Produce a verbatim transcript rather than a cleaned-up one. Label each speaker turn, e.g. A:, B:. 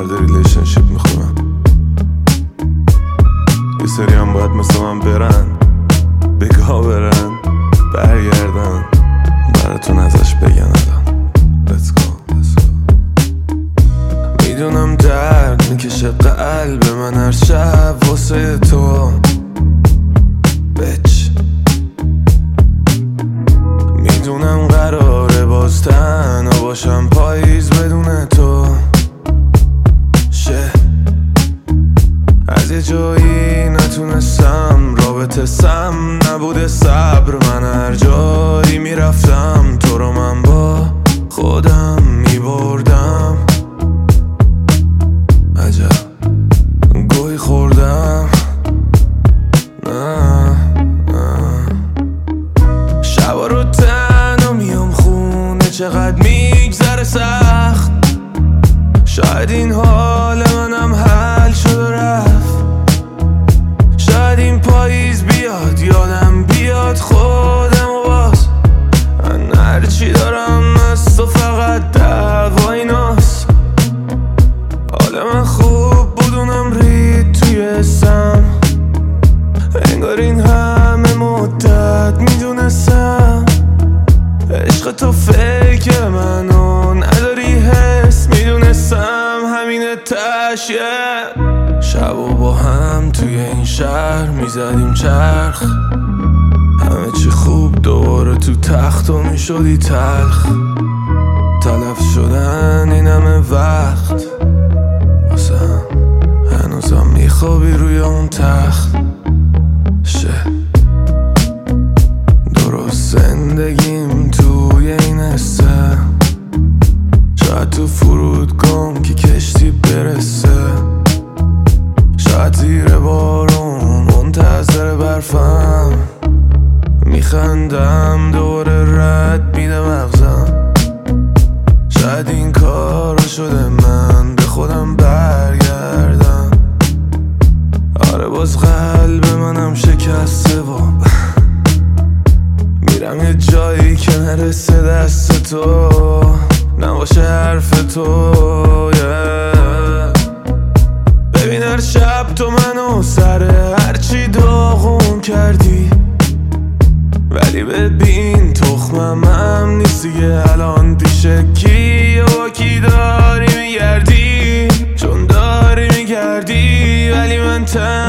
A: مورد ریلیشنشیپ میخونم. یه سری هم باید مثل من برن، بگاه برن، برگردن، براتون ازش بگن الان. Let's go, let's go. میدونم درد میکشه قلب من هر شب واسه تو بچ. میدونم قراره باز تنها باشم پاییز بدون تو شه. از یه جایی نتونستم رابطه سم نبوده صبر، من هر جایی میرفتم تو رو من با خودم میبردم. عجب گوی خوردم. نه نه شبا رو تنها میام خونه چقدر میگذره سخت. شاید این حال منم حل شد و رفت. شاید این پاییز بیاد یادم بیاد خودم و باز من هرچی دارم از تو فقط دعوا ایناست. حال من خوب بود اونم رید توی اسم، انگار این همه مدت میدونستم عشق تو فکر منو نداری حس. میدونستم همینه تشیه. شب و با هم توی این شهر میزدیم چرخ، همه چی خوب دوباره تو تخت و میشدی تلخ. تلف شدن این همه وقت واسم، هنوزم میخوابی روی اون تخت شه. درست زندگیم توی این حسه، شاید تو فرودگاه که کشتی برسه، شاید زیر بارون منتظر برفم. میخندم دوره رد میده مغزم. شاید این کار شده من به خودم برگردم. آره باز قلب منم شکسته و میرم یه جایی که نرسه دست تو، نباشه حرف تو yeah. ببین هر شب تو منو سر هرچی داغون کردی، ولی ببین تخمم هم نیست دیگه الان دیشه. کی و کی داری میگردی، چون داری میگردی ولی من تن